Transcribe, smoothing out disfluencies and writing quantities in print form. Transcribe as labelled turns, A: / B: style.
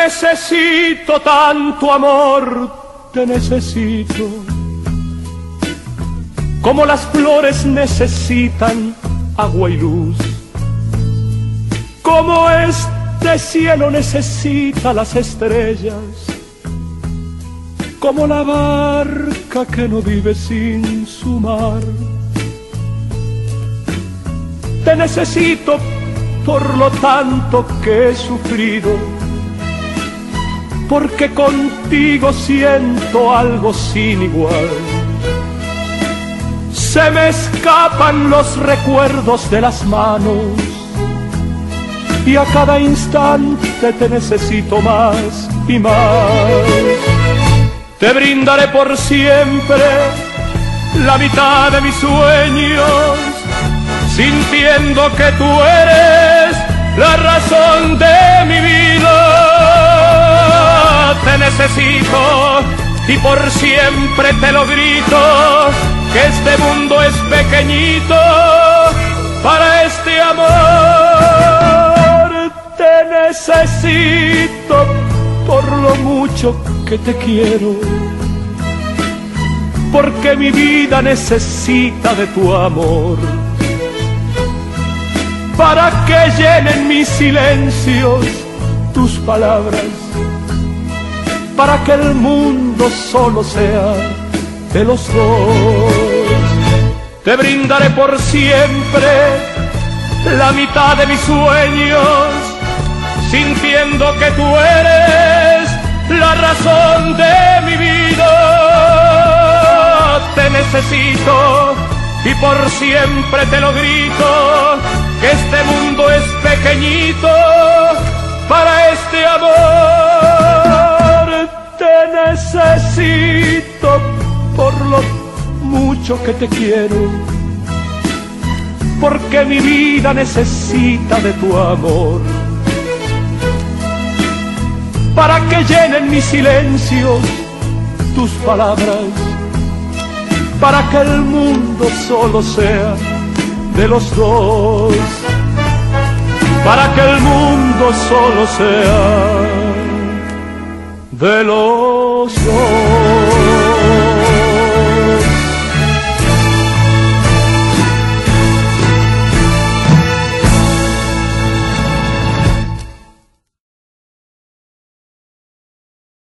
A: necesito tanto amor, te necesito, como las flores necesitan agua y luz, como este cielo necesita las estrellas, como la barca que no vive sin su mar. Te necesito por lo tanto que he sufrido, porque contigo siento algo sin igual. Se me escapan los recuerdos de las manos y a cada instante te necesito más y más. Te brindaré por siempre la mitad de mis sueños, sintiendo que tú eres la razón de mi vida. Te necesito y por siempre te lo grito, que este mundo es pequeñito para este amor. Te necesito por lo mucho que te quiero, porque mi vida necesita de tu amor, para que llenen mis silencios tus palabras, para que el mundo solo sea de los dos. Te brindaré por siempre la mitad de mis sueños, sintiendo que tú eres la razón de mi vida. Te necesito y por siempre te lo grito, que este mundo es pequeñito para este amor. Te necesito por lo mucho que te quiero, porque mi vida necesita de tu amor, para que llenen mis silencios tus palabras, para que el mundo solo sea de los dos, para que el mundo solo sea de los dos.